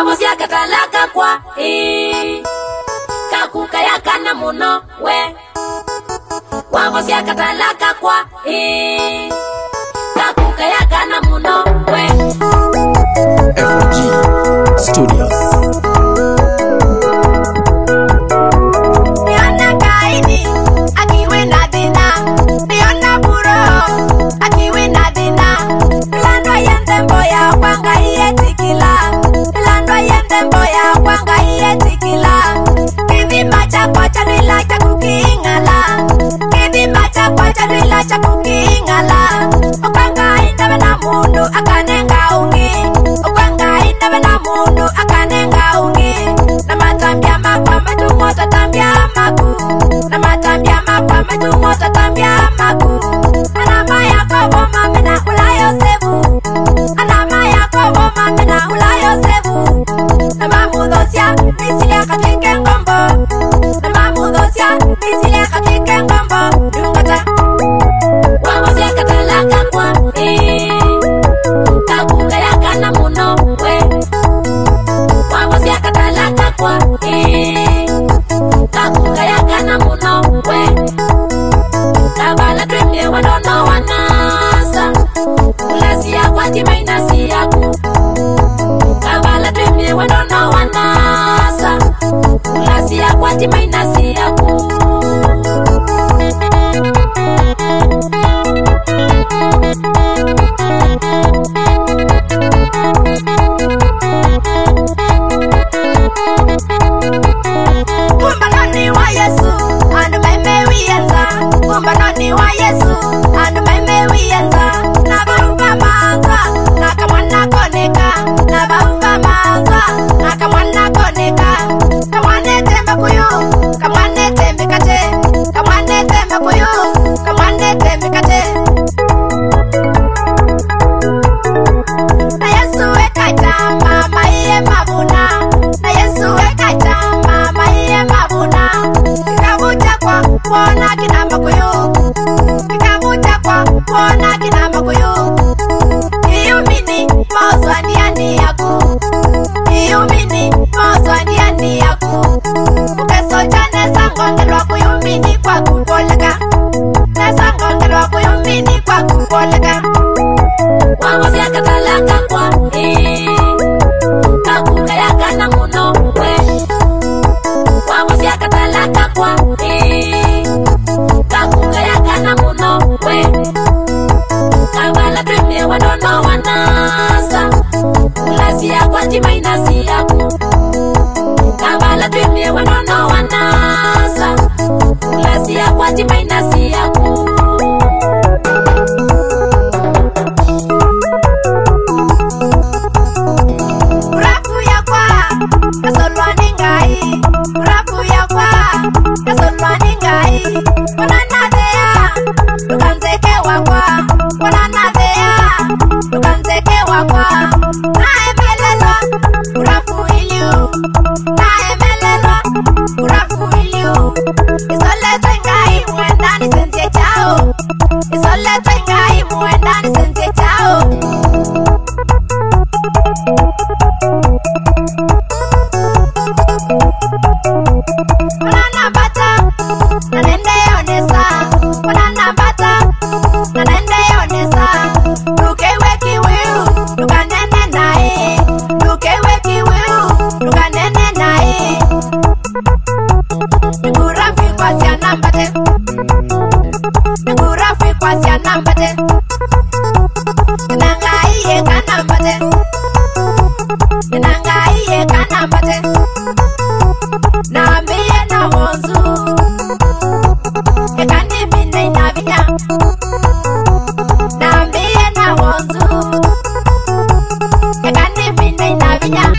Wavosi akatalaka kwa kakuka ya kana muno we. Wavosi akatalaka kwa kakuka ya kana muno we. FG Studios. Miona kaini akiwe na dina, miona buro akiwe na dina. Lando yende mboya kwanga iye tikila, lando yende mboya kwanga iye tikila. Kivi macha kwa chanila cha kukingala, kivi macha kwa chanila cha kukingala. Okwanga indawe na mundu akanenga ungi, okwanga indawe na mundu akanenga ungi. Na matambia makwa matungo tatambia maku, na matambia makwa matungo tatambia maku. Anama Yakobo mamena ula Yosefu, anama Yakobo mamena ula Yosefu. Na mamudosia misilia katike ngombo, na mamudosia misilia katike ngombo. Dungata Wavosi akatalaka kwa kakuka ya kana muno we. Wavosi akatalaka kwa kakuka ya kana muno we. Kabala twemye wadono wanasa, ulasi ya kwa tima inasi yaku. Kabala twemye wadono wanasa, ulasi ya kwa tima inasi yaku. Kumbanoni wa Yesu, anu meme wiyenza. Kumbanoni wa Yesu, anu meme wiyenza. Na baupa manza, na kamwana koneka. Na baupa manza, na kamwana koneka. Kamwane tembe kuyu, kamwane tembe kate. Kamwane tembe kuyu, kamwane tembe kate. Na Yesu ekaita mama iye mabuna, na Yesu ekaita mama iye mabuna. Kikabucha kwa kuona kinamba kuyu, kikabucha kwa kuona kinamba kuyu. Iyumini mozwa ndiani yaku, iyumini mozwa ndiani yaku. Ukesocha nesangongelwa kuyumini kwa kukoleka, nesangongelwa kuyumini kwa kukoleka. Wavosi akatalaka kwa kakuka ya kana muno we. Wavosi akatalaka kwa kakuka ya kana muno we. Kabala twemye wadono wanasa, ulasi ya kwa tima inasi yaku. Kabala twemye wadono wanasa, ulasi ya kwa tima inasi yaku. Urafu ya kwa kasolwa ningai, urafu ya kwa kasolwa ningai. Wanana thea tukanzeke wakwa, wanana thea tukanzeke wakwa. Naemelelwa urafu iliu, naemelelwa urafu iliu. Isolete ngai muendani sensie chao, isolete ngai muendani sensie chao. Wanana bata, nanende onesa. Wanana bata, nanende onesa. Dukewe kiwiu, dukanene nae. Dukewe kiwiu, dukanene nae. Ngurafi kwa siana mbate, ngurafi kwa siana mbate. Nangai kana mbate, nangai kana mbate. Naambie na wonzu, ekani mine inavinya. Naambie na wonzu, ekani mine inavinya.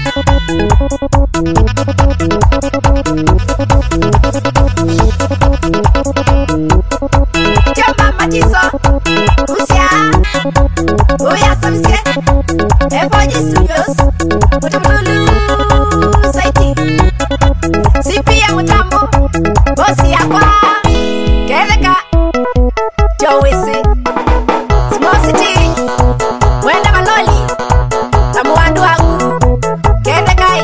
Chamba machiso, usia, uya samsie. FG Studios, Mutamulu Saiti. Sipia mutambo, bosi yakwa. Keleka, Joesi, Small City, Wenda Maloli, Tamuandu wangu. Keleka